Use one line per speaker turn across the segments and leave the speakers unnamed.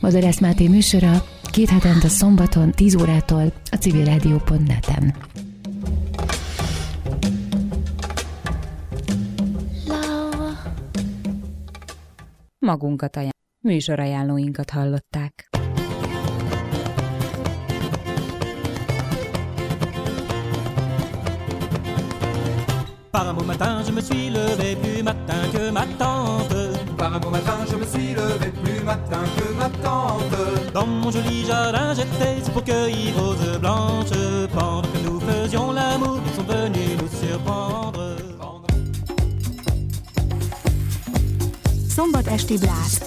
Bodorász Máté műsora 2 hetente szombaton 10 órától a civilradio.net-en.
Magunkat műsorajánlóinkat hallották.
Par un beau matin, je me suis levé plus matin que ma tante.
Par un beau matin, je me suis levé plus matin que ma tante.
Dans mon joli jardin, j'étais pour cueillir roses blanches. Pendant que nous faisions l'amour, ils sont venus nous surprendre.
Szombat esti bláz.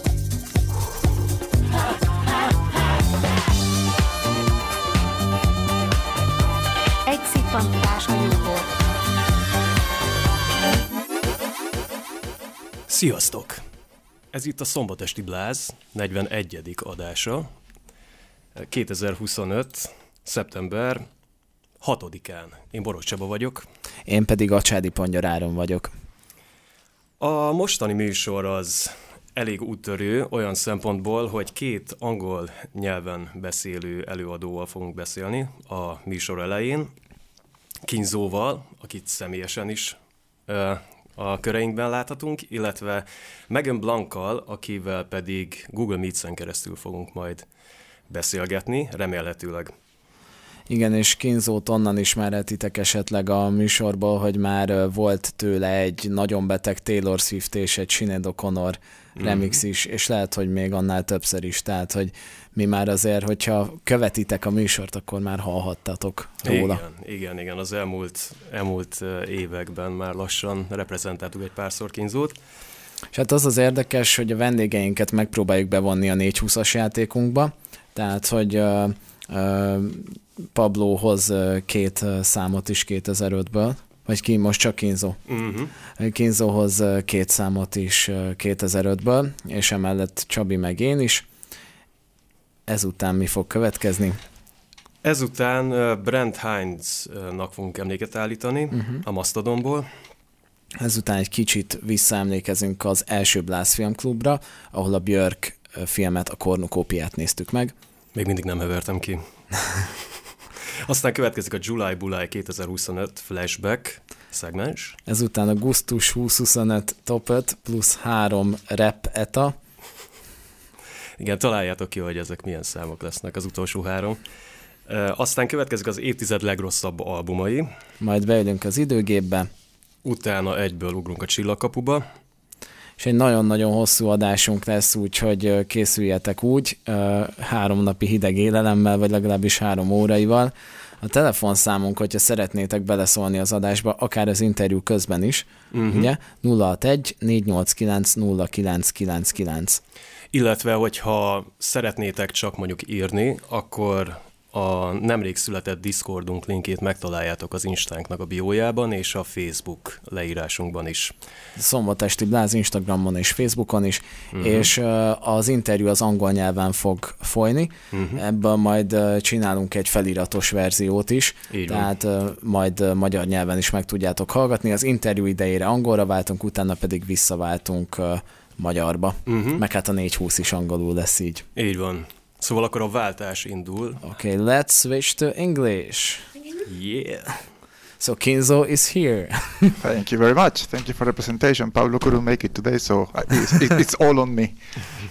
Egy szippantás a jóból.
Sziasztok! Ez itt a Szombat esti bláz 41. adása. 2025. szeptember 6-án. Én Boros Csaba vagyok.
Én pedig Acsádi Pongyar Áron vagyok.
A mostani műsor az elég úttörő olyan szempontból, hogy 2 angol nyelven beszélő előadóval fogunk beszélni a műsor elején. Kinzóval, akit személyesen is a köreinkben láthatunk, illetve Megan Blankkal, akivel pedig Google Meets-en keresztül fogunk majd beszélgetni, remélhetőleg.
Igen, és Kinzót onnan ismerhetitek esetleg a műsorból, hogy már volt tőle egy nagyon beteg Taylor Swift és egy Sinéad O'Connor remix is, és lehet, hogy még annál többször is, tehát, hogy mi már azért, hogyha követitek a műsort, akkor már hallhattatok róla.
Igen, az elmúlt években már lassan reprezentáltuk egy párszor Kinzót.
És hát az érdekes, hogy a vendégeinket megpróbáljuk bevonni a 420-as játékunkba, tehát, hogy Pablo hoz 2 számot is 2005-ből, vagy ki most csak Kinzó. Kinzó hoz 2 számot is 2005-ből, és emellett Csabi meg én is. Ezután mi fog következni?
Ezután Brent Hinds-nak fogunk emléket állítani a Mastodonból.
Ezután egy kicsit visszaemlékezünk az első Bláz filmklubra, ahol a Björk filmet, a Kornukópiát néztük meg.
Még mindig nem hevertem ki. Aztán következik a July Bulai 2025 flashback szegmens.
Ezután a Gusztus 2025 top 5 plusz 3 rap eta.
Igen, találjátok ki, hogy ezek milyen számok lesznek az utolsó 3. Aztán következik az évtized legrosszabb albumai.
Majd beülünk az időgépbe.
Utána egyből ugrunk a Csillagkapuba.
És egy nagyon-nagyon hosszú adásunk lesz, úgyhogy készüljetek úgy, 3 napi hideg élelemmel, vagy legalábbis 3 óraival. A telefonszámunk, hogyha szeretnétek beleszólni az adásba, akár az interjú közben is, ugye, 061 489 0999.
Illetve, hogyha szeretnétek csak mondjuk írni, akkor a nemrég született Discordunk linkjét megtaláljátok az Instánknak a biójában, és a Facebook leírásunkban is.
Szombat esti bláz Instagramon és Facebookon is, és az interjú az angol nyelven fog folyni. Ebből majd csinálunk egy feliratos verziót is, tehát majd magyar nyelven is meg tudjátok hallgatni. Az interjú idejére angolra váltunk, utána pedig visszaváltunk magyarba. Meg hát a 420 is angolul lesz így.
Így van. Szóval akkor a váltás indul.
Okay, let's switch to English.
Yeah.
So Kinzo is here.
Thank you very much. Thank you for the presentation. Pablo couldn't make it today, so it's all on me.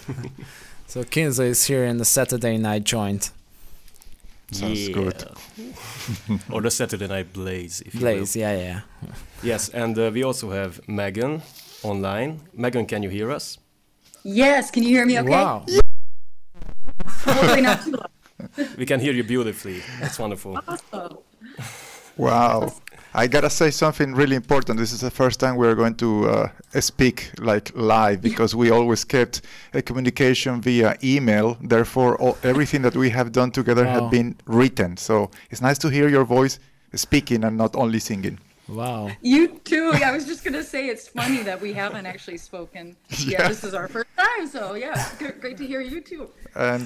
So Kinzo is here in the Saturday night joint.
Sounds good.
Or the Saturday night blaze, if
Blaze,
you will.
yeah.
Yes, and we also have Megan online. Megan, can you hear us?
Yes, can you hear me okay?
Wow.
Hopefully not too loud.
We can hear you beautifully. That's wonderful.
Awesome.
Wow. I gotta say something really important. This is the first time we're going to speak like live, because we always kept a communication via email. Therefore, everything that we have done together had been written. So it's nice to hear your voice speaking and not only singing.
Wow.
You too. I was just going to say it's funny that we haven't actually spoken. Yeah, this is our first time. So yeah, great to hear you too.
And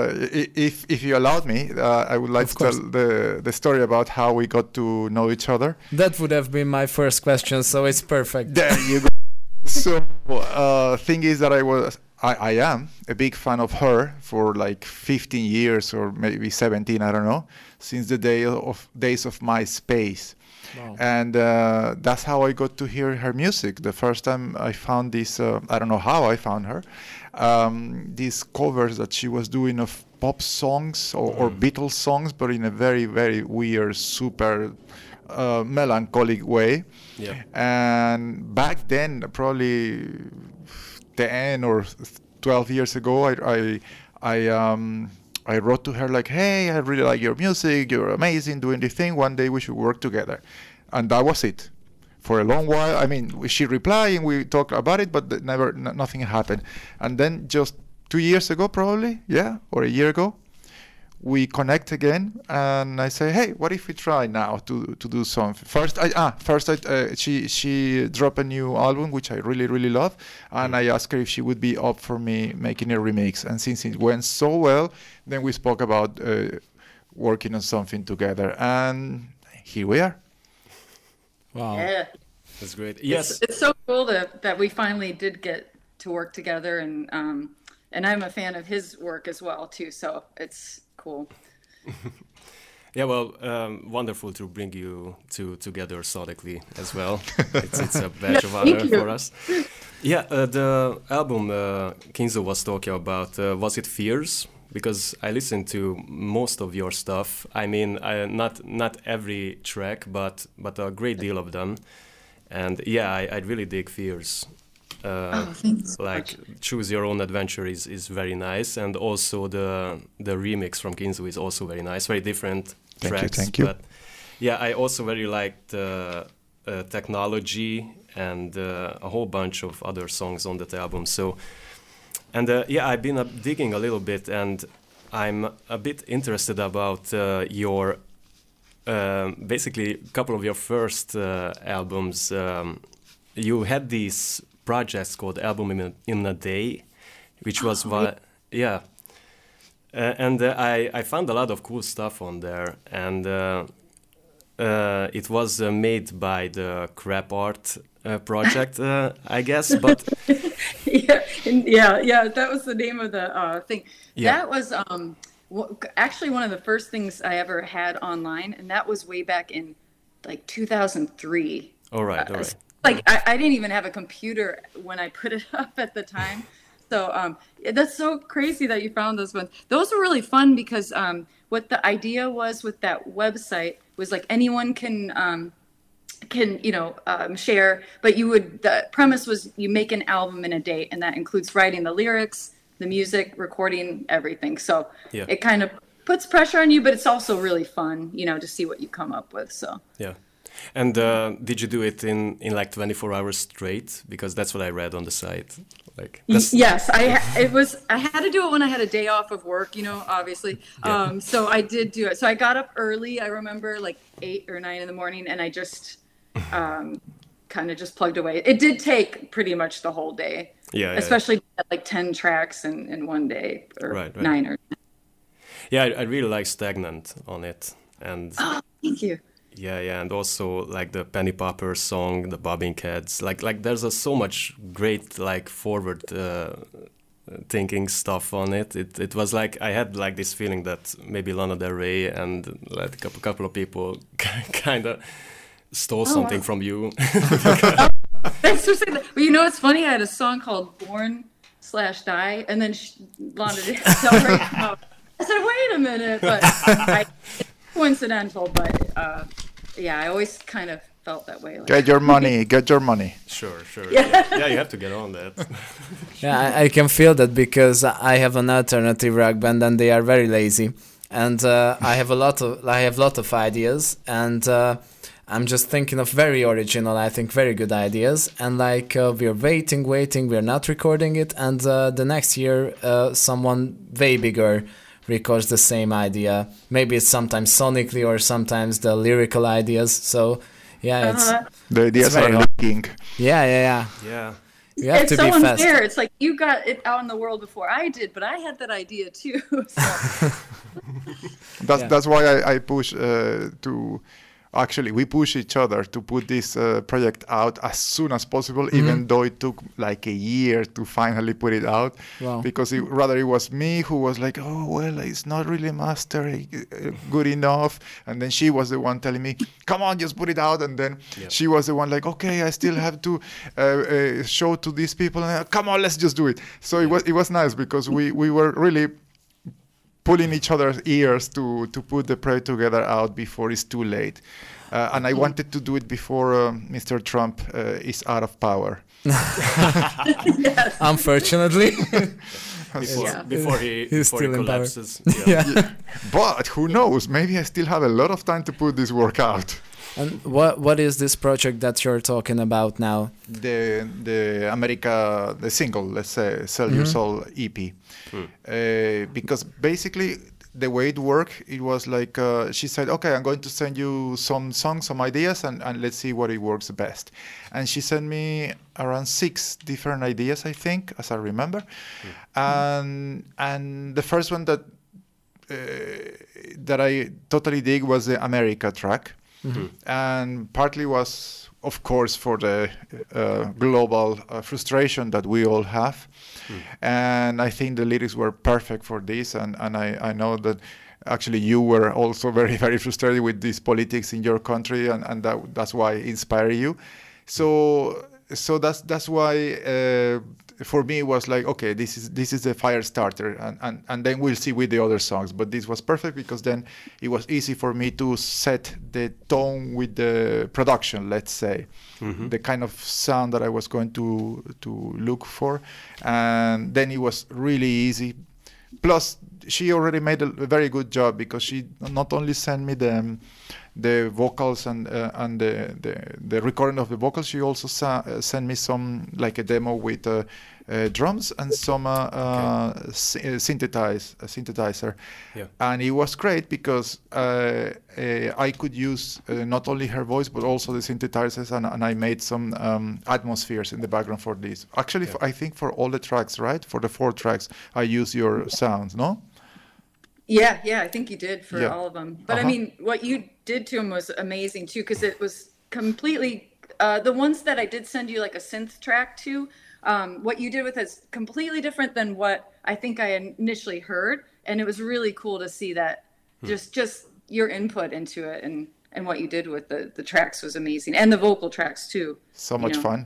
if you allowed me, I would like to tell the story about how we got to know each other.
That would have been my first question, so it's perfect.
There you go. So thing is that I am a big fan of her for like 15 years or maybe 17, I don't know, since the days of MySpace. Wow. And that's how I got to hear her music. The first time I found this, I don't know how I found her, these covers that she was doing of pop songs or Beatles songs, but in a very, very weird, super melancholic way. Yeah. And back then, probably 10 or 12 years ago, I wrote to her like, hey, I really like your music. You're amazing doing this thing. One day we should work together. And that was it. For a long while, I mean, she replied and we talked about it, but nothing happened. And then just 2 years ago, probably, or a year ago, we connect again, and I say, hey, what if we try now to do something? First, she dropped a new album, which I really, really love, and I asked her if she would be up for me making a remix. And since it went so well, then we spoke about working on something together, and here we are.
Wow.
Yeah.
That's great. Yes.
It's so cool that we finally did get to work together, and I'm a fan of his work as well, too, so it's cool.
Yeah, well, wonderful to bring you two together sonically as well. It's a badge of honor for us. Yeah, the album Kinzo was talking about, was it Fears? Because I listened to most of your stuff. I mean, not every track, but a great deal of them. And yeah, I really dig Fears.
Thanks so
like
much.
Choose Your Own Adventure is very nice, and also the remix from Kinzo is also very nice. Very different tracks.
Thank you.
But yeah, I also very liked Technology and a whole bunch of other songs on that album. So, and yeah, I've been digging a little bit, and I'm a bit interested about your basically a couple of your first albums. You had these projects called Album in a Day, which was yeah, and I found a lot of cool stuff on there, and it was made by the Crap Art project, I guess, but
yeah, that was the name of the thing.
Yeah.
That was actually one of the first things I ever had online, and that was way back in like 2003.
All right.
Like I didn't even have a computer when I put it up at the time. So that's so crazy that you found those ones. Those were really fun because what the idea was with that website was like anyone can share, but the premise was you make an album in a day, and that includes writing the lyrics, the music, recording, everything. So it kind of puts pressure on you, but it's also really fun, to see what you come up with. So
yeah. And did you do it in like 24 hours straight? Because that's what I read on the site. Like
yes, I had to do it when I had a day off of work, obviously. Yeah. So I did do it. So I got up early. I remember like 8 or 9 in the morning, and I just kind of just plugged away. It did take pretty much the whole day. Yeah. Especially like 10 tracks in one day, or right. 9 or 10.
Yeah, I really like Stagnant on it, and
thank you.
Yeah, and also like the Penny Popper song, the Bobbing Heads. Like there's so much great like forward thinking stuff on it. It was like I had like this feeling that maybe Lana Del Rey and like a couple of people kind of stole something from you.
Thanks for saying that. Well, it's funny. I had a song called Born/Die, and then Lana Del Rey. I said, wait a minute, but coincidental, but yeah, I always kind of felt that way. Like,
get your money.
Sure. Yeah, you have to get on that.
Yeah, I can feel that because I have an alternative rock band and they are very lazy, and I have a lot of ideas, and I'm just thinking of very original, I think very good ideas, and like we're waiting, we're not recording it, and the next year someone way bigger records the same idea. Maybe it's sometimes sonically or sometimes the lyrical ideas. So yeah, it's
the ideas are leaking.
Yeah. You have to
so
be fast.
Unfair. It's like you got it out in the world before I did, but I had that idea too. So.
That's why I push to actually we push each other to put this project out as soon as possible, even though it took like a year to finally put it out.
Wow.
Because it was me who was like, oh well, it's not really master good enough, and then she was the one telling me, come on, just put it out, and then she was the one like, okay, I still have to show to these people, and come on, let's just do it. So it was nice because we were really pulling each other's ears to put the project together out before it's too late. And I wanted to do it before Mr. Trump is out of power.
Unfortunately.
Before he collapses.
But who knows? Maybe I still have a lot of time to put this work out.
And what is this project that you're talking about now?
The single, let's say, Sell Your Soul EP. Because basically the way it worked, it was like she said, okay, I'm going to send you some songs, some ideas, and let's see what it works best. And she sent me around 6 different ideas, I think, as I remember. And the first one that I totally dig was the America track. And partly was, of course, for the global frustration that we all have. And I think the lyrics were perfect for this. And I know that actually you were also very, very frustrated with these politics in your country, and that's why it inspired you. So that's why for me it was like, okay, this is a fire starter, and then we'll see with the other songs. But this was perfect because then it was easy for me to set the tone with the production, let's say, the kind of sound that I was going to look for, and then it was really easy. Plus, she already made a very good job because she not only sent me the vocals and the recording of the vocals, she also sent me some, like a demo with drums and some synthesizer. And it was great because I could use not only her voice but also the synthesizers, and I made some atmospheres in the background for this. Actually, I think for all the tracks, right? For the 4 tracks, I use your sounds, no?
Yeah, I think you did for all of them. But I mean, what you did to them was amazing too, because it was completely, the ones that I did send you like a synth track to, what you did with it is completely different than what I think I initially heard. And it was really cool to see that just your input into it and what you did with the tracks was amazing. And the vocal tracks too.
So much fun.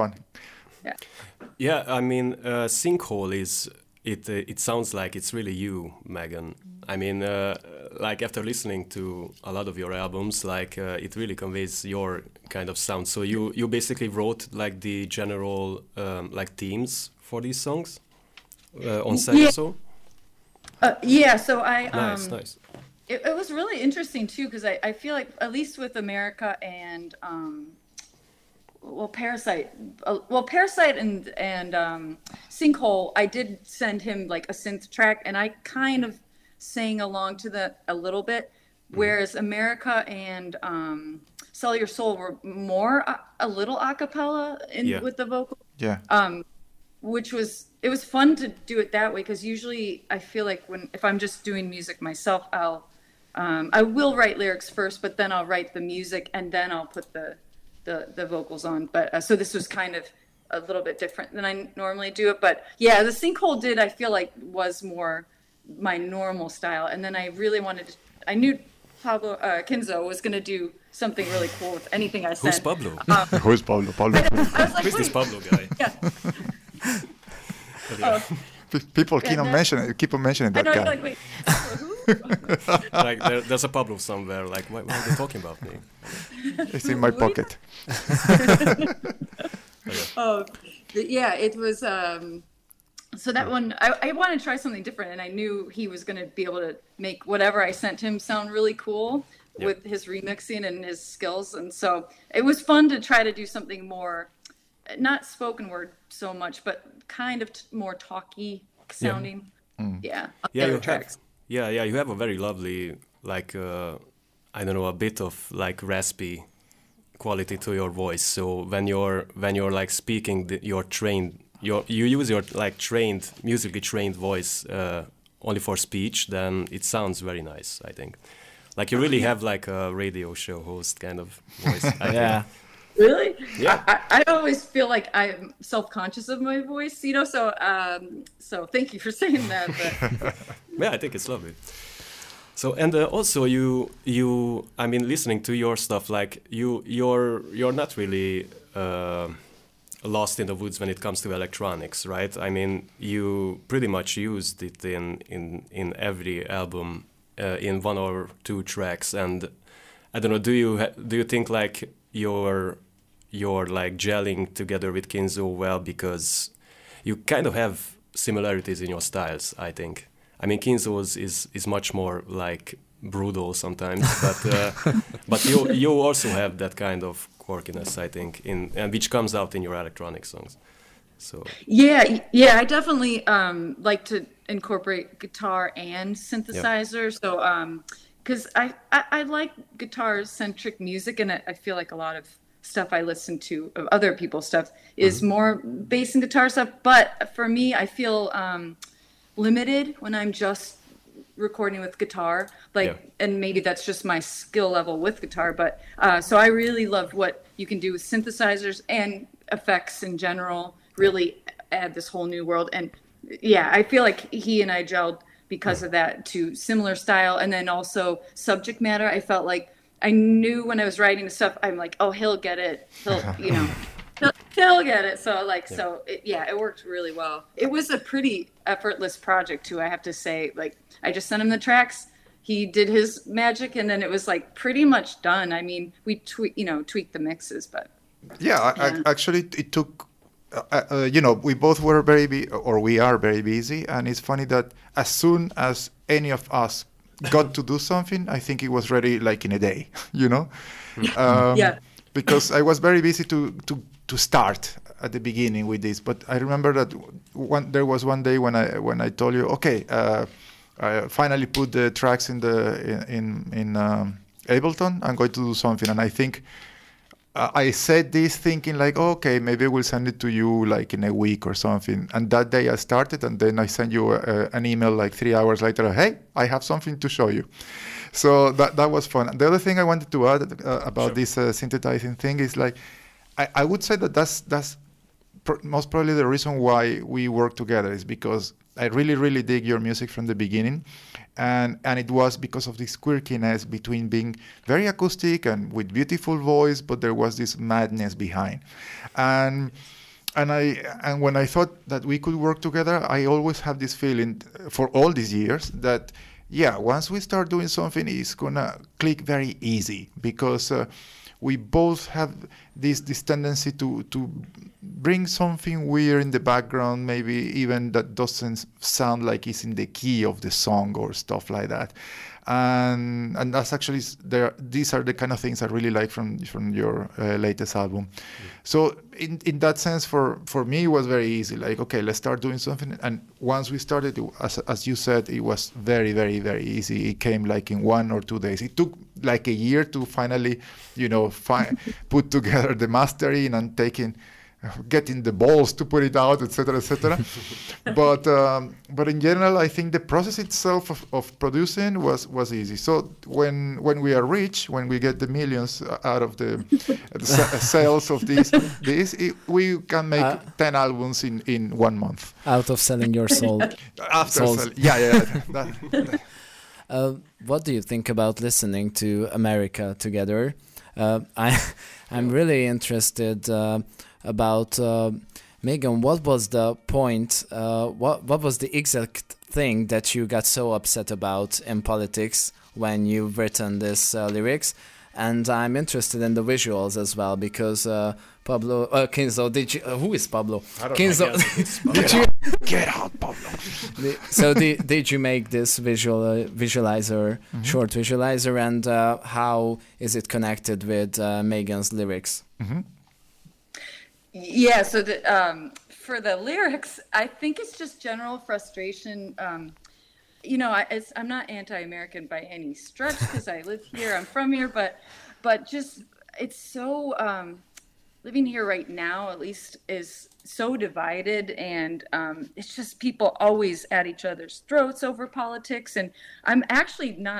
Yeah, I mean, Sinkhole is... It sounds like it's really you, Megan. I mean, like after listening to a lot of your albums, like it really conveys your kind of sound. So you basically wrote like the general like themes for these songs on Sell Your Soul?
Yeah, so I...
Nice.
It was really interesting too, because I feel like at least with America and... Parasite and Sinkhole, I did send him like a synth track, and I kind of sang along to that a little bit, whereas America and Sell Your Soul were more a little a cappella with the vocal. Which was fun to do it that way, because usually I feel like if I'm just doing music myself, I will write lyrics first, but then I'll write the music and then I'll put the vocals on, but so this was kind of a little bit different than I normally do it. But yeah, the Sinkhole I feel like was more my normal style, and then I really I knew Pablo Kinzo was going to do something really cool with anything I sent.
Who's Pablo?
Who's Pablo?
I was like,
who's this Pablo guy?
People keep on mentioning that guy.
Like, wait, who?
Like there's a Pablo somewhere. Like, why are they talking about me?
It's in my pocket.
It was. So that one, I wanted to try something different, and I knew he was going to be able to make whatever I sent him sound really cool with his remixing and his skills, and so it was fun to try to do something more, not spoken word so much, but kind of more talky sounding.
You have a very lovely, like, I don't know, a bit of like raspy quality to your voice. So when you're like speaking, you use your like musically trained voice only for speech, then it sounds very nice, I think. Like you really have like a radio show host kind of voice.
Yeah.
Really?
Yeah.
I always feel like I'm self-conscious of my voice, you know. So thank you for saying that. But.
Yeah, I think it's lovely. So and also you I mean listening to your stuff, like you're not really lost in the woods when it comes to electronics, right? I mean you pretty much used it in every album in one or two tracks, and I don't know, do you think like you're like gelling together with Kinzo well because you kind of have similarities in your styles, I think. I mean, Kinzo's is much more like brutal sometimes, but you also have that kind of quirkiness, I think, and which comes out in your electronic songs. So
yeah, I definitely like to incorporate guitar and synthesizer. So because I like guitar-centric music, and I feel like a lot of stuff I listen to of other people's stuff is more bass and guitar stuff. But for me, I feel limited when I'm just recording with guitar, and maybe that's just my skill level with guitar. But so I really loved what you can do with synthesizers and effects in general. Really add this whole new world, and yeah, I feel like he and I gelled because of that, to similar style, and then also subject matter. I felt like I knew when I was writing the stuff, I'm like, oh, he'll get it. He'll get it. So it worked really well. It was a pretty effortless project too, I have to say. Like I just sent him the tracks, he did his magic, and then it was like pretty much done. I mean, we tweaked the mixes, but
actually it took. We both were we are very busy, and it's funny that as soon as any of us got to do something, I think it was ready like in a day, because I was very busy to start at the beginning with this. But I remember that there was one day when I told you, okay, I finally put the tracks in Ableton. I'm going to do something, and I think. I said this thinking like, okay, maybe we'll send it to you like in a week or something. And that day I started, and then I sent you an email like 3 hours later. Hey, I have something to show you. So that was fun. And the other thing I wanted to add about this synthesizing thing is like, I would say that that's most probably the reason why we work together, is because I really, really dig your music from the beginning. And it was because of this quirkiness between being very acoustic and with beautiful voice, but there was this madness behind. And when I thought that we could work together, I always have this feeling for all these years that, once we start doing something, it's gonna click very easy, because we both have this tendency to bring something weird in the background, maybe even that doesn't sound like it's in the key of the song or stuff like that. And that's actually these are the kind of things I really like from your latest album. So in that sense, for me, it was very easy. Like, okay, let's start doing something. And once we started, as you said, it was very, very, very easy. It came like in 1 or 2 days. It took like a year to finally, put together the mastering and getting the balls to put it out, etc., etc. But in general, I think the process itself of producing was easy. So when we are rich, when we get the millions out of the sales of this, we can make 10 albums in 1 month.
Out of selling your soul. What do you think about listening to America together? I'm really interested about Megan. What was the point? What was the exact thing that you got so upset about in politics when you've written this lyrics? And I'm interested in the visuals as well, because Pablo Kinzo, who is Pablo?
I don't
Kinzo,
know.
Get out, Pablo.
So did you make this visualizer, short visualizer, and how is it connected with Megan's lyrics?
Mm-hmm.
Yeah, so for the lyrics, I think it's just general frustration. I'm not anti-American by any stretch, because I live here, I'm from here, but just it's so living here right now, at least, is so divided, and it's just people always at each other's throats over politics. And I'm actually not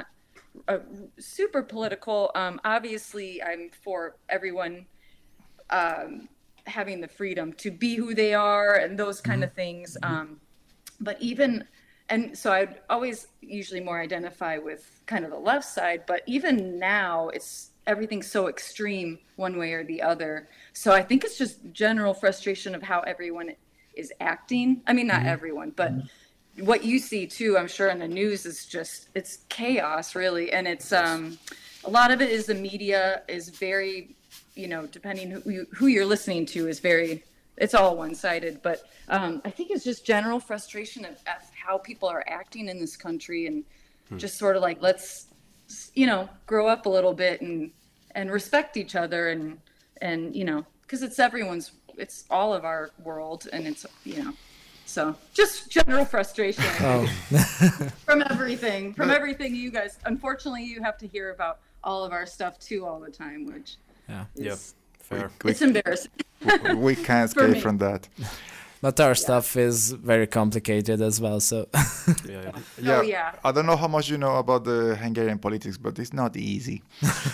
super political. Obviously, I'm for everyone having the freedom to be who they are and those kind of things. But even, and so I'd always usually more identify with kind of the left side, but even now everything's so extreme one way or the other. So I think it's just general frustration of how everyone is acting. I mean, not everyone, but what you see too, I'm sure in the news is just, it's chaos really. And it's, a lot of it is the media is very, depending who you're listening to is very, it's all one-sided, but I think it's just general frustration of how people are acting in this country and just sort of like, let's, grow up a little bit and respect each other and because it's all of our world and it's, so just general frustration from everything you guys, unfortunately you have to hear about all of our stuff too all the time, which is,
fair.
It's embarrassing.
We can't escape from that.
But our stuff is very complicated as well, so...
Yeah. I don't know how much you know about the Hungarian politics, but it's not easy.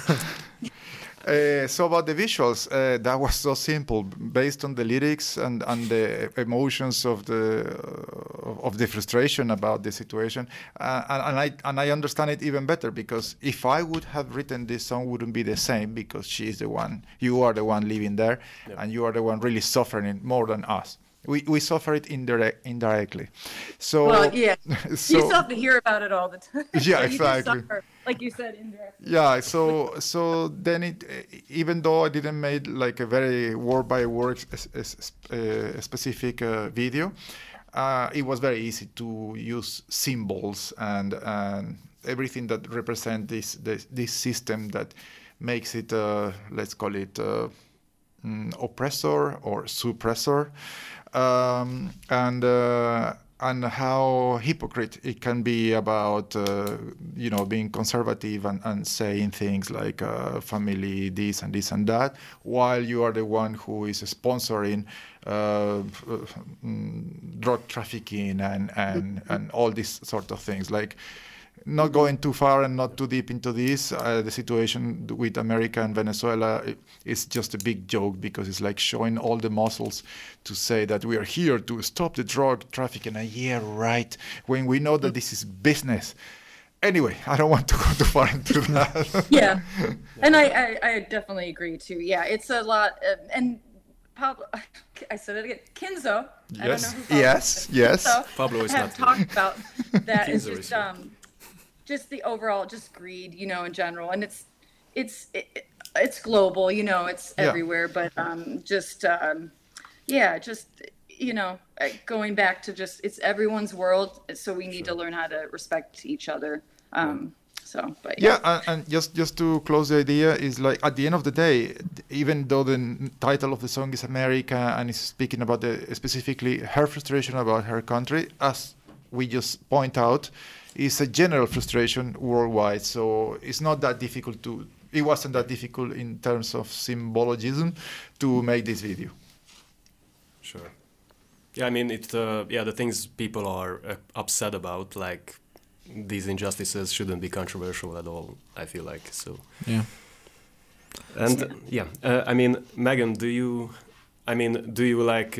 So about the visuals, that was so simple, based on the lyrics and the emotions of the frustration about the situation, and I understand it even better, because if I would have written this song, wouldn't be the same, because you are the one living there, and you are the one really suffering more than us. We suffer it indirectly. So,
well, yeah, you still have to hear about it all the time.
Yeah,
so
exactly.
You suffer, like you said, indirectly.
Yeah, so then even though I didn't make like a very word by word specific video, it was very easy to use symbols and everything that represent this system that makes it let's call it oppressor or suppressor. And how hypocrite it can be about, being conservative and saying things like family this and this and that, while you are the one who is sponsoring drug trafficking and all these sort of things. Like, not going too far and not too deep into this, the situation with America and Venezuela is just a big joke, because it's like showing all the muscles to say that we are here to stop the drug trafficking. And yeah, right, when we know that this is business. Anyway, I don't want to go too far into that.
Yeah, and I definitely agree too. Yeah, it's a lot. And Pablo, I said it again, Kinzo.
Yes,
I don't know who
yes.
Kinzo
Pablo is
have
not
talked about that. Is
Kinzo
just the overall, just greed, in general, and it's global, it's everywhere, but going back to just, it's everyone's world, so we need to learn how to respect each other. And
just to close the idea is like, at the end of the day, even though the title of the song is America and is speaking about specifically her frustration about her country, as we just point out, is a general frustration worldwide. So it's not that difficult it wasn't that difficult in terms of symbologism to make this video.
Sure. Yeah, I mean, the things people are upset about, like these injustices, shouldn't be controversial at all, I feel like. So.
Yeah.
And I mean, Megan, do you like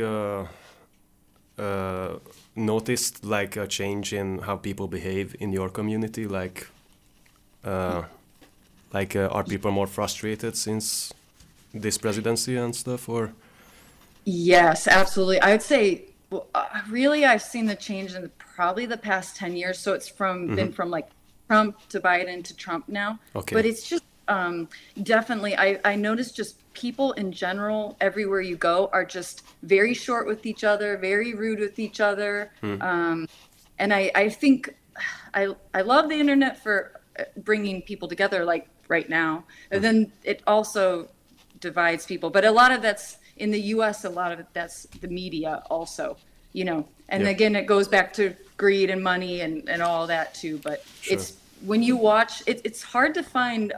noticed like a change in how people behave in your community? Like are people more frustrated since this presidency and stuff, or?
Yes, absolutely. I would say, really, I've seen the change in probably the past 10 years. So it's been from like Trump to Biden to Trump now. Okay. But it's just definitely, I noticed just people in general, everywhere you go, are just very short with each other, very rude with each other. And I think I love the internet for bringing people together, like right now. And then it also divides people. But a lot of that's in the U.S., a lot of it, that's the media also, And again, it goes back to greed and money and all that too. But it's, when you watch, it's hard to find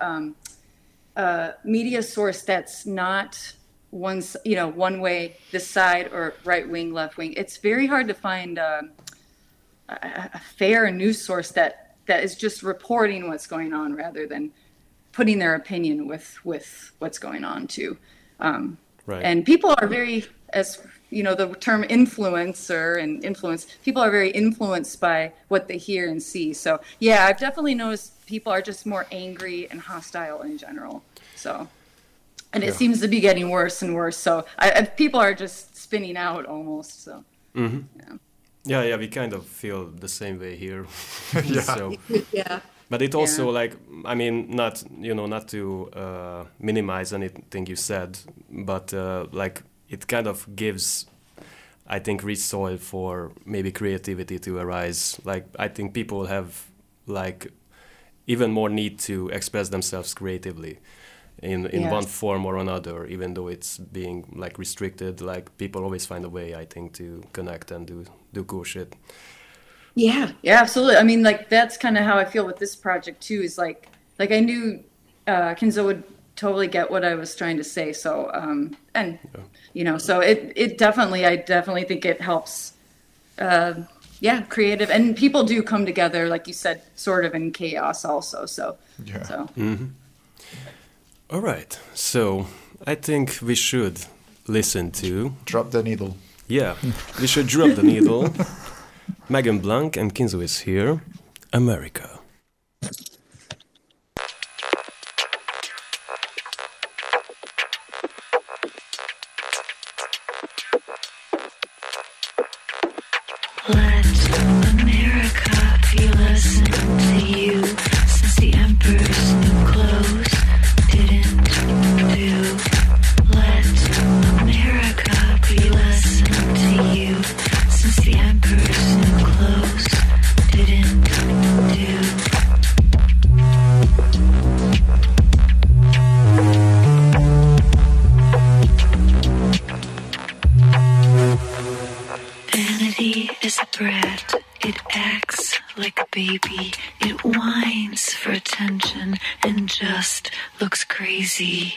media source that's not one way, this side, or right wing, left wing. It's very hard to find a fair news source that that is just reporting what's going on rather than putting their opinion with what's going on too.
Right.
And people are very, as you know, the term influencer and influence, people are very influenced by what they hear and see. So yeah, I've definitely noticed people are just more angry and hostile in general. So, and it seems to be getting worse and worse. So people are just spinning out almost. So
yeah, we kind of feel the same way here. So.
Yeah.
But it also like, I mean, not to minimize anything you said, but like it kind of gives, I think, rich soil for maybe creativity to arise. Like I think people have like even more need to express themselves creatively in one form or another, even though it's being like restricted. Like people always find a way, I think, to connect and do cool shit.
Yeah, absolutely. I mean, like that's kind of how I feel with this project too. Is like I knew Kenzo would totally get what I was trying to say. So so it definitely, I definitely think it helps. Creative, and people do come together, like you said, sort of in chaos also. So
All right. So I think we should listen to
Drop the Needle.
Yeah, we should drop the needle. Megan Blanc and Kenzo is here. America.
Let America be a lesson to you, since the emperor's new clothes didn't do. Let America be a lesson to you, since the emperor's new clothes didn't do. Vanity is a brat. It acts like a baby. It whines for attention and just looks crazy.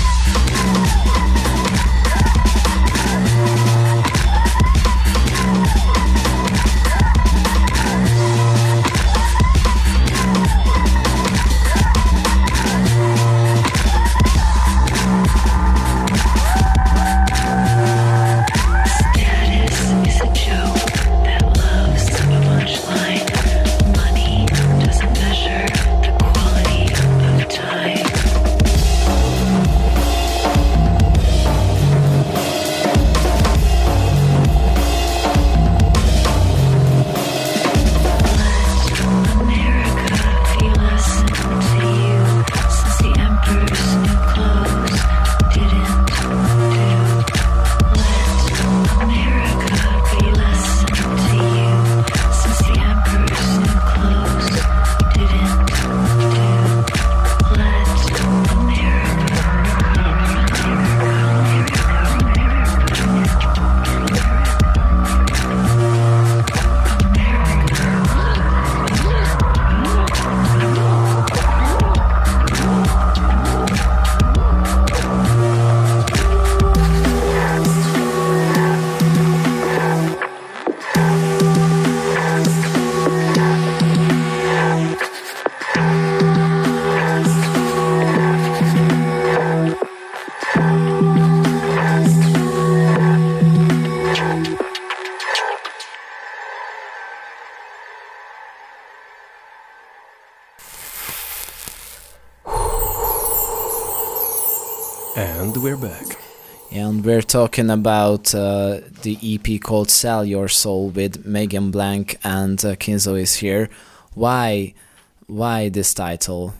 And we're back.
And we're talking about the EP called Sell Your Soul with Megan Blanc, and Kenzo is here. Why this title?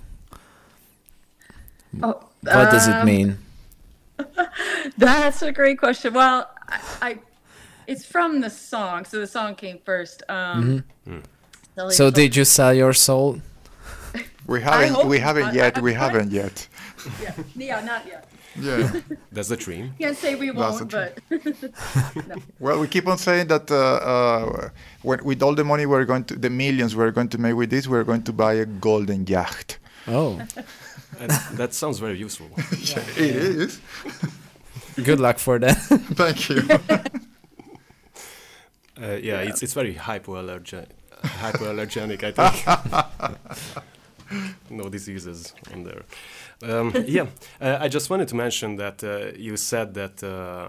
Oh,
what does it mean?
That's a great question. Well, I it's from the song, so the song came first.
So did you sell your soul?
We haven't yet.
Yeah, not yet.
Yeah,
that's the dream.
Can't say we won't, but
no. Well, we keep on saying that with all the money the millions we're going to make with this, we're going to buy a golden yacht.
Oh,
that sounds very useful.
Yeah, it is.
Good luck for that.
Thank you.
It's very hypoallergenic. hypoallergenic, I think. No diseases in there. I just wanted to mention that you said that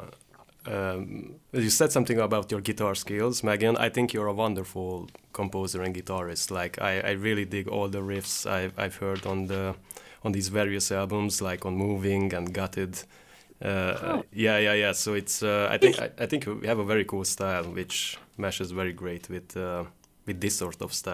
you said something about your guitar skills, Megan. I think you're a wonderful composer and guitarist. Like I really dig all the riffs I've heard on these various albums, like on Moving and Gutted. Yeah. So it's I think you have a very cool style, which meshes very great with this sort of style.